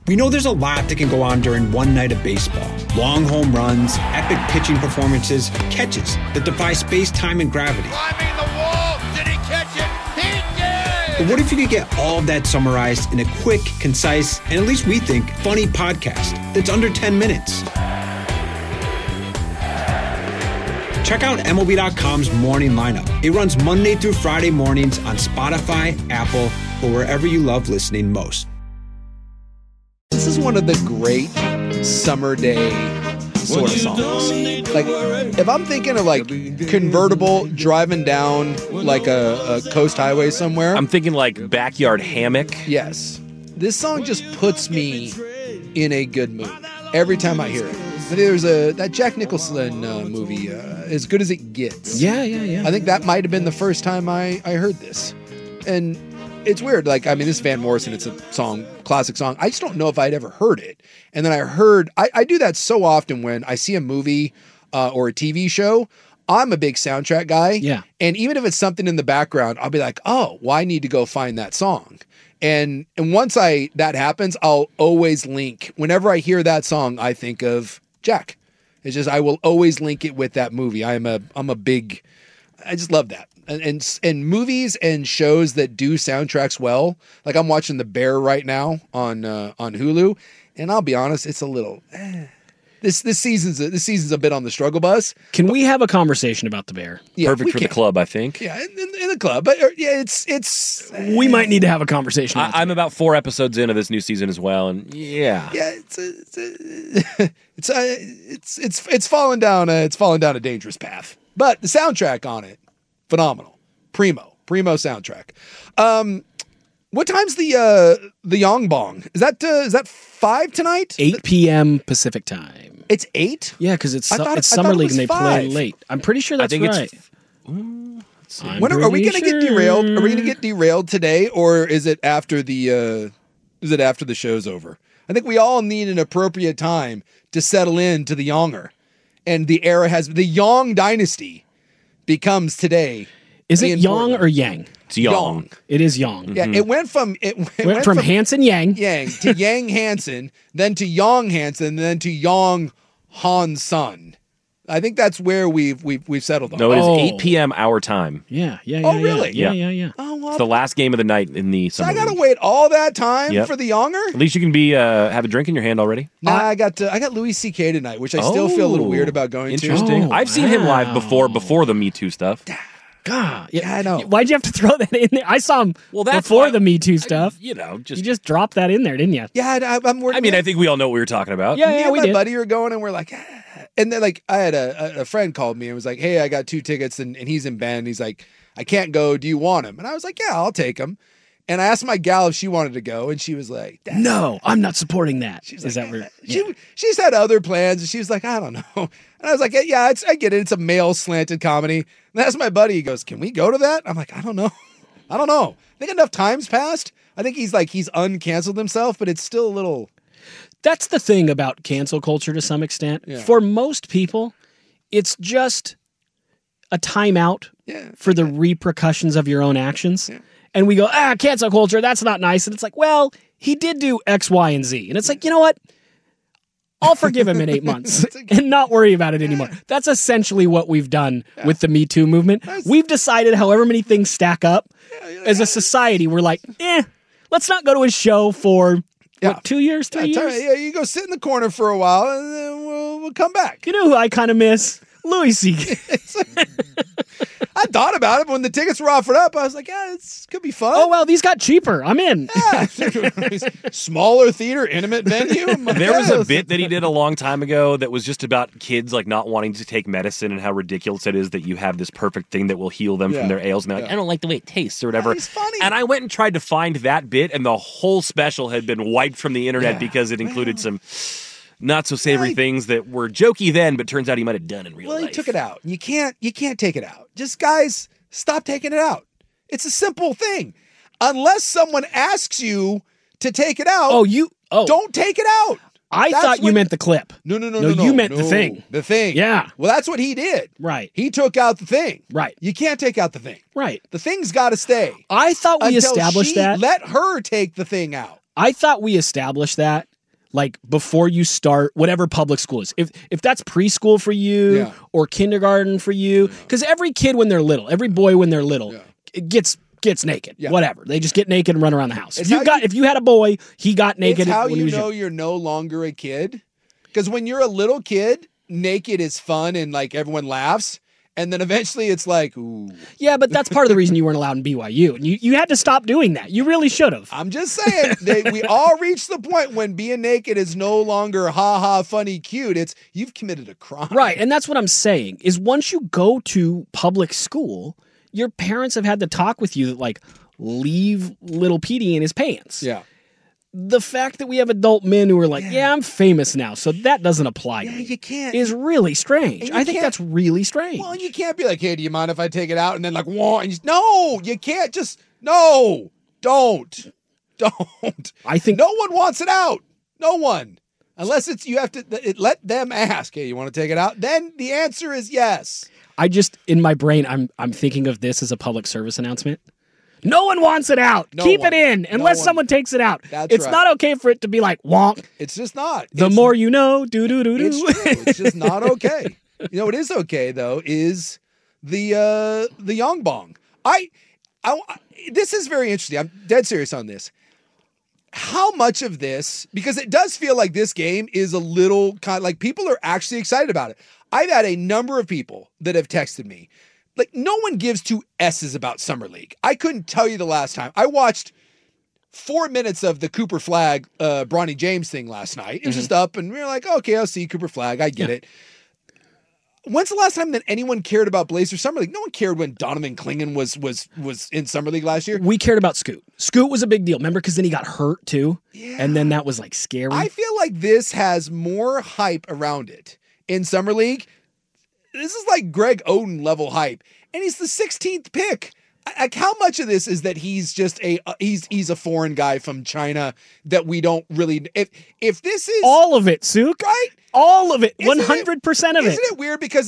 We know there's a lot that can go on during one night of baseball. Long home runs, epic pitching performances, catches that defy space, time, and gravity. Climbing the wall! Did he catch it? He did! But what if you could get all of that summarized in a quick, concise, and at least we think, funny podcast that's under 10 minutes? Check out MLB.com's morning lineup. It runs Monday through Friday mornings on Spotify, Apple, or wherever you love listening most. This is one of the great summer day sort of songs. Like, if I'm thinking of like convertible driving down like a coast highway somewhere. I'm thinking like backyard hammock. Yes. This song just puts me in a good mood every time I hear it. There's that Jack Nicholson movie, As Good as It Gets. Yeah. I think that might have been the first time I heard this. And it's weird. Like, I mean, this is Van Morrison. It's a song, classic song. I just don't know if I'd ever heard it. And then I do that so often when I see a movie or a TV show. I'm a big soundtrack guy. Yeah. And even if it's something in the background, I'll be like, oh, well, I need to go find that song. And once that happens, I'll always link. Whenever I hear that song, I think of Jack. It's just, I will always link it with that movie. I just love that. And movies and shows that do soundtracks well, like I'm watching The Bear right now on Hulu, and I'll be honest, it's a little this season's a bit on the struggle bus. Can we have a conversation about The Bear? Yeah, Perfect for the club, I think. Yeah, in the club, but yeah, it's we might need to have a conversation. I'm about 4 episodes into this new season as well, and yeah, it's fallen down a dangerous path. But the soundtrack on it, phenomenal, primo soundtrack. What time's the Yong Bong? Is that 5 tonight? 8 p.m. Pacific time. It's 8? Yeah, because it's Summer it League was and they 5. play late. I'm pretty sure that's right. Are we going to get derailed? Are we going to get derailed today, or is it after the show's over? I think we all need an appropriate time to settle into the Yonger, and the Yong dynasty becomes today. Is it Yang or Yang? It's Yang. It is Yang. Yeah, it went from Hansen Yang to Yang Hansen, then to Yong Hansen, then to Yong Han Sun. I think that's where we've settled on. No, it is 8 p.m. our time. Yeah. Oh, really? Yeah. Oh, well, it's the last game of the night in the summer. So I gotta wait all that time for the Yonger? At least you can have a drink in your hand already. Nah, I got Louis C.K. tonight, which I still feel a little weird about going to. Interesting. I've seen him live before the Me Too stuff. God, yeah, I know. Why'd you have to throw that in there? I saw him before the Me Too stuff. You just dropped that in there, didn't you? Yeah, I'm working. I mean, I think we all know what we were talking about. Yeah, we my did. buddy were going, and we're like, and then like I had a friend called me and was like, hey, I got 2 tickets, and he's in Bend. He's like, I can't go. Do you want him? And I was like, yeah, I'll take him. And I asked my gal if she wanted to go, and she was like, no, I'm not supporting that. She's like, she's had other plans, and she was like, I don't know. And I was like, yeah, I get it. It's a male slanted comedy. And that's my buddy. He goes, can we go to that? I'm like, I don't know. I think enough time's passed. I think he's uncanceled himself, but it's still a little. That's the thing about cancel culture to some extent. Yeah. For most people, it's just a timeout for the repercussions of your own actions. Yeah. And we go, cancel culture, that's not nice. And it's like, well, he did do X, Y, and Z. And it's like, you know what? I'll forgive him in 8 months and not worry about it anymore. That's essentially what we've done with the Me Too movement. We've decided however many things stack up as a society. We're like, let's not go to a show for 2 years, 3 years? Yeah, you go sit in the corner for a while and then we'll come back. You know who I kind of miss? Louis C.K. I thought about it, but when the tickets were offered up, I was like, it could be fun. Oh, well, these got cheaper. I'm in. Yeah. Smaller theater, intimate venue. There was a bit that he did a long time ago that was just about kids like not wanting to take medicine and how ridiculous it is that you have this perfect thing that will heal them from their ails. And they're like, I don't like the way it tastes or whatever. He's funny. And I went and tried to find that bit, and the whole special had been wiped from the internet because it included some not so savory things that were jokey then, but turns out he might have done in real life. Well, he took it out. You can't take it out. Just guys, stop taking it out. It's a simple thing. Unless someone asks you to take it out, don't take it out. I thought you meant the clip. No. You meant the thing. The thing. Yeah. Well, that's what he did. Right. He took out the thing. Right. You can't take out the thing. Right. The thing's got to stay. I thought we established that. Let her take the thing out. I thought we established that like before you start whatever public school is. If that's preschool for you or kindergarten for you, because every kid when they're little, every boy when they're little gets naked. Whatever. They just get naked and run around the house. If you had a boy, he got naked. It's how when you he was know you're no longer a kid. Because when you're a little kid, naked is fun and like everyone laughs. And then eventually it's like, ooh. Yeah, but that's part of the reason you weren't allowed in BYU. And you had to stop doing that. You really should have. I'm just saying, we all reach the point when being naked is no longer ha-ha, funny, cute. It's you've committed a crime. Right, and that's what I'm saying, is once you go to public school, your parents have had to talk with you that, like, leave little Petey in his pants. Yeah. The fact that we have adult men who are like, I'm famous now, so that doesn't apply to me. You can't. Is really strange. I think that's really strange. Well, you can't be like, hey, do you mind if I take it out? And then like, whoa, and no, you can't just, no, don't. I think no one wants it out. No one. Unless it's, you have to let them ask, hey, you want to take it out? Then the answer is yes. I just, in my brain, I'm thinking of this as a public service announcement. No one wants it out. Keep it in unless someone takes it out. It's not okay for it to be like wonk. It's just not. The more you know, do. It's true. It's just not okay. You know what is okay though is the Yongbong. This is very interesting. I'm dead serious on this. How much of this, because it does feel like this game is a little kind of like people are actually excited about it. I've had a number of people that have texted me. Like, no one gives two S's about Summer League. I couldn't tell you the last time. I watched 4 minutes of the Cooper Flag, Bronny James thing last night. It was just up, and we were like, okay, I'll see Cooper Flag. I get it. When's the last time that anyone cared about Blazer Summer League? No one cared when Donovan Clingan was in Summer League last year. We cared about Scoot. Scoot was a big deal. Remember? Because then he got hurt, too. Yeah. And then that was, like, scary. I feel like this has more hype around it in Summer League. This is like Greg Oden level hype, and he's the 16th pick. Like, how much of this is that he's just he's a foreign guy from China that we don't really? If this is all of it, Suk, right? All of it, 100% of it. Isn't it weird? Because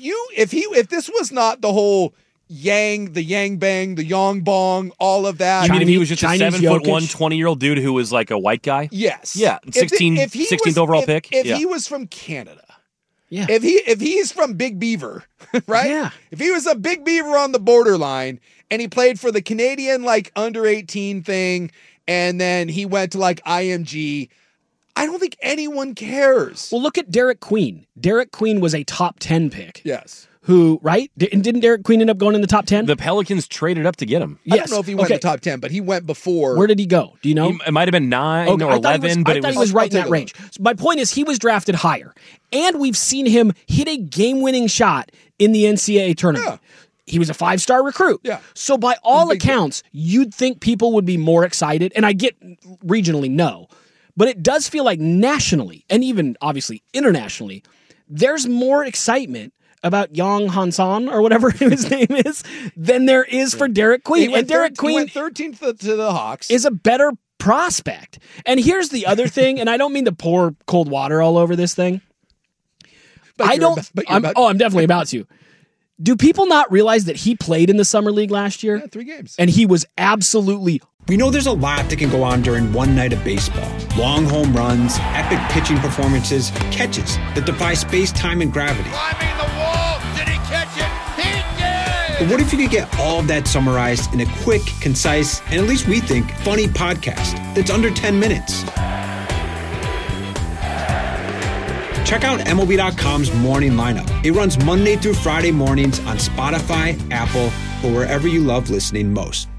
if this was not the whole the Yang Bang, the Yong Bong, all of that. You mean if he was just a 7'1", 20-year-old dude who was like a white guy? Yes. Yeah. 16th overall pick. If he was from Canada. Yeah. If he's from Big Beaver, right? Yeah. If he was a Big Beaver on the borderline and he played for the Canadian like under 18 thing and then he went to like IMG, I don't think anyone cares. Well, look at Derek Queen. Derek Queen was a top 10 pick. Yes. Who, right? Didn't Derek Queen end up going in the top 10? The Pelicans traded up to get him. Yes. I don't know if he went in the top 10, but he went before. Where did he go? Do you know? It might have been 9 or 11, but I thought he was right in that range. So my point is he was drafted higher. And we've seen him hit a game-winning shot in the NCAA tournament. Yeah. He was a 5-star recruit. Yeah. So by all accounts, you'd think people would be more excited. And I get regionally, no. But it does feel like nationally, and even obviously internationally, there's more excitement about Yang Hansan or whatever his name is than there is for Derek Queen. And Derek Queen went 13th to the Hawks. Is a better prospect. And here's the other thing, and I don't mean to pour cold water all over this thing. I'm definitely about to. Do people not realize that he played in the Summer League last year? Yeah, 3 games. And he was absolutely... We know there's a lot that can go on during one night of baseball. Long home runs, epic pitching performances, catches that defy space, time, and gravity. Climbing the wall. Did he catch it? He did! But what if you could get all of that summarized in a quick, concise, and at least we think, funny podcast that's under 10 minutes? Check out MLB.com's Morning Lineup. It runs Monday through Friday mornings on Spotify, Apple, or wherever you love listening most.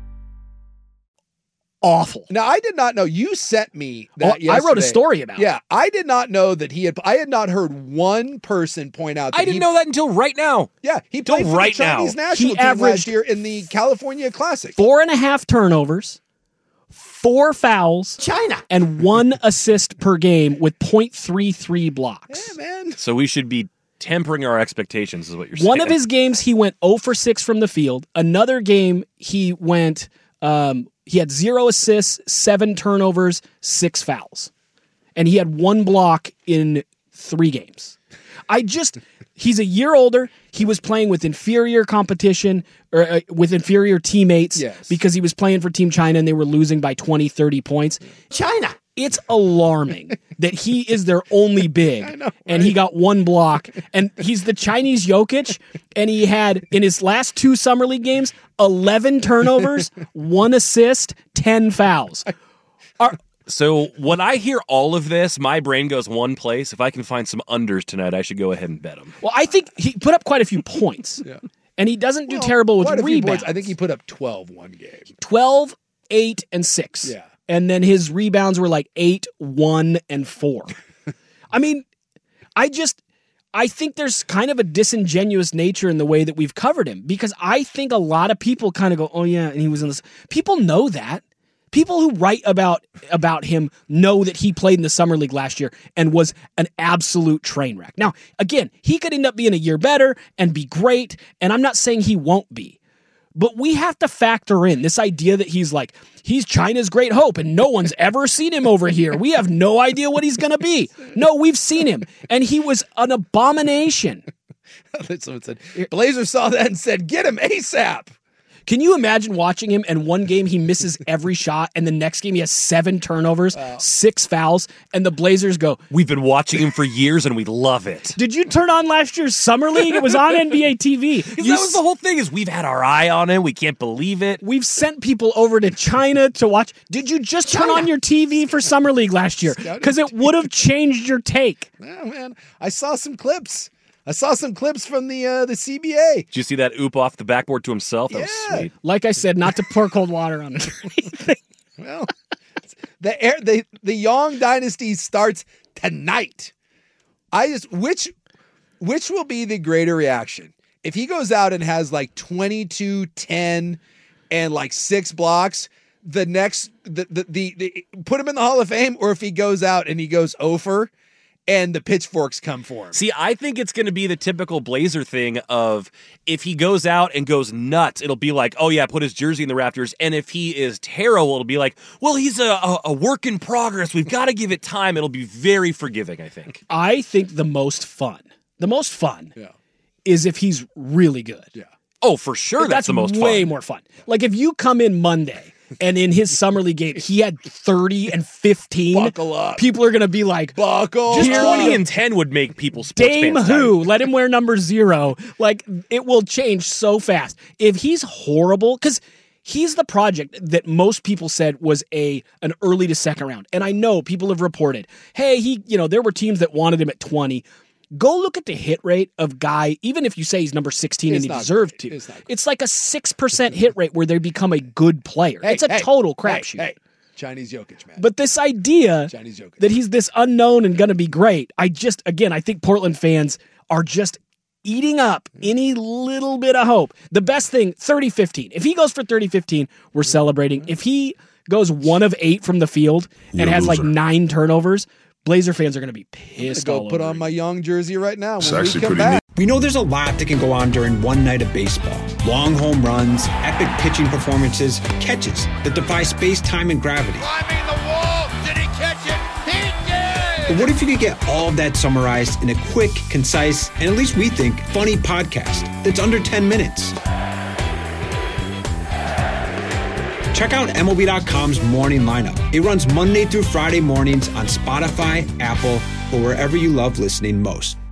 Awful. Now, I did not know. You sent me that yesterday. I wrote a story about it. Yeah, I did not know that I had not heard one person point out that I didn't know that until right now. Yeah, he played for the Chinese national team last year in the California Classic. 4.5 turnovers, 4 fouls, and 1 assist per game with .33 blocks. Yeah, man. So we should be tempering our expectations is what you're saying. One of his games, he went 0 for 6 from the field. Another game, he went... he had 0 assists, 7 turnovers, 6 fouls. And he had 1 block in 3 games. He's a year older. He was playing with inferior competition or with inferior teammates because he was playing for Team China and they were losing by 20, 30 points. China. It's alarming that he is their only big, I know, right? and he got 1 block, and he's the Chinese Jokic, and he had, in his last 2 Summer League games, 11 turnovers, 1 assist, 10 fouls. So when I hear all of this, my brain goes one place. If I can find some unders tonight, I should go ahead and bet them. Well, I think he put up quite a few points, and he doesn't do terrible with rebounds. I think he put up 12 one game. 12, 8, and 6. Yeah. And then his rebounds were like 8, 1, and 4. I mean, I think there's kind of a disingenuous nature in the way that we've covered him, because I think a lot of people kind of go, oh yeah, and he was in this. People know that. People who write about him know that he played in the Summer League last year and was an absolute train wreck. Now, again, he could end up being a year better and be great, and I'm not saying he won't be. But we have to factor in this idea that he's China's great hope and no one's ever seen him over here. We have no idea what he's going to be. No, we've seen him, and he was an abomination. Someone said, Blazers saw that and said, get him ASAP. Can you imagine watching him, and one game he misses every shot, and the next game he has 7 turnovers, 6 fouls, and the Blazers go, we've been watching him for years and we love it. Did you turn on last year's Summer League? It was on NBA TV. That was the whole thing, is we've had our eye on him. We can't believe it. We've sent people over to China to watch. Did you just turn on your TV for Summer League last year? Because it would have changed your take. Yeah, man. I saw some clips. From the CBA. Did you see that oop off the backboard to himself? That was sweet. Like I said, not to pour cold water on it or anything. Well, the Young Dynasty starts tonight. Which will be the greater reaction? If he goes out and has like 22, 10, and like 6 blocks, the put him in the Hall of Fame, or if he goes out and he goes over and the pitchforks come for him. See, I think it's going to be the typical Blazer thing of, if he goes out and goes nuts, it'll be like, oh yeah, put his jersey in the rafters. And if he is terrible, it'll be like, well, he's a work in progress. We've got to give it time. It'll be very forgiving, I think. I think the most fun is if he's really good. Yeah. Oh, for sure. That's the most fun. Way more fun. Like if you come in Monday and in his Summer League game, he had 30 and 15. Buckle up. People are going to be like, buckle just up. 20 and 10 would make people sports Dame fans who? tight. Let him wear number 0. Like, it will change so fast. If he's horrible, because he's the project that most people said was an early to second round. And I know people have reported, hey, there were teams that wanted him at 20. Go look at the hit rate of guy, even if you say he's number 16 and he deserved to. It's like a 6% hit rate where they become a good player. It's a total crapshoot. Hey, Chinese Jokic, man. But this idea that he's this unknown and going to be great, I think Portland fans are just eating up any little bit of hope. The best thing, 30-15. If he goes for 30-15, we're celebrating. If he goes 1 of 8 from the field and has like 9 turnovers, Blazer fans are going to be pissed all over. Put on my Young jersey right now. It's actually pretty neat. We know there's a lot that can go on during one night of baseball. Long home runs, epic pitching performances, catches that defy space, time, and gravity. Climbing the wall. Did he catch it? He did! But what if you could get all of that summarized in a quick, concise, and at least we think, funny podcast that's under 10 minutes? Check out MLB.com's morning lineup. It runs Monday through Friday mornings on Spotify, Apple, or wherever you love listening most.